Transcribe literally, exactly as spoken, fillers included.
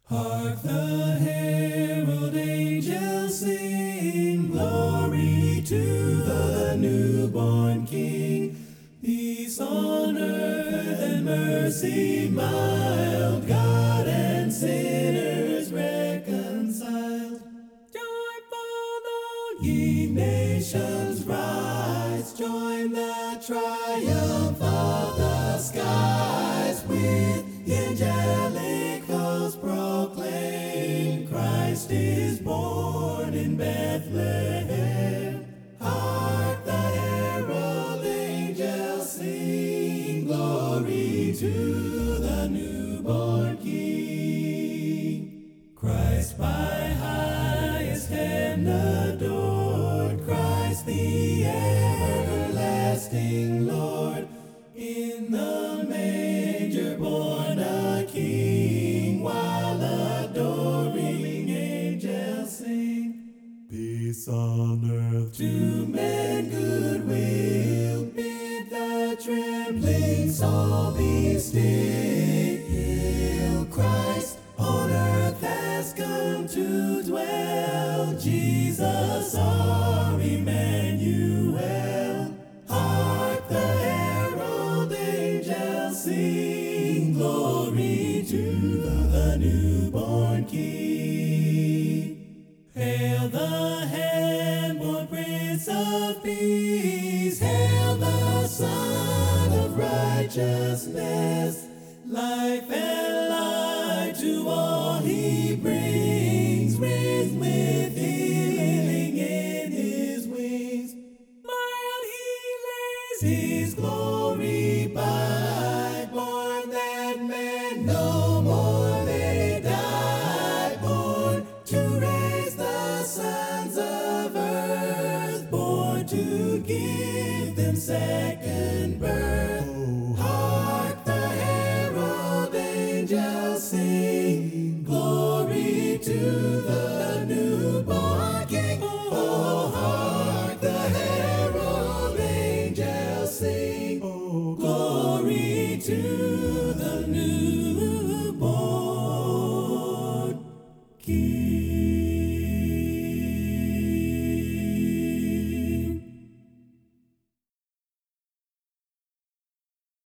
Hark the herald angels sing, glory to the newborn King. Peace on earth and mercy mild, God and sinners reconciled. Joyful all ye nations rise, join the triumph of the skies. With the angelic host proclaim, Christ is born in Bethlehem. Hark the herald angels sing, glory to the newborn King. Christ by highest heaven adored, Christ the everlasting Lord. In the manger born a King, while adoring angels sing. Peace on earth to men goodwill, bid the trembling soul be still. Christ on earth has come to dwell, Jesus our Emmanuel. Hark the herald angels sing, glory to the newborn King. Hail the hand-born Prince of Peace, hail the Son of Righteousness. Life and light to all he brings, raised with healing in his wings. Mild he lays his glory by, born that men no more may die, born to raise the sons of earth, born to give them second birth. Oh, hark the herald angels sing, glory to the newborn King. Oh, hark the herald angels sing, oh, glory to the newborn King.